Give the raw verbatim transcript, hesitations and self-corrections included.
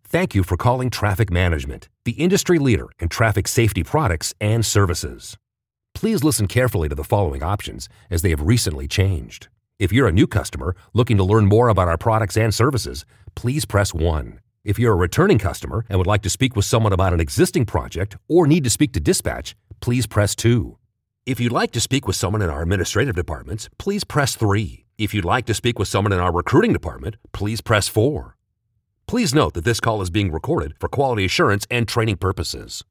Thank you for calling Traffic Management, the industry leader in traffic safety products and services. Please listen carefully to the following options as they have recently changed. If you're a new customer looking to learn more about our products and services, please press one. If you're a returning customer and would like to speak with someone about an existing project or need to speak to dispatch, please press two. If you'd like to speak with someone in our administrative departments, please press three. If you'd like to speak with someone in our recruiting department, please press four. Please note that this call is being recorded for quality assurance and training purposes.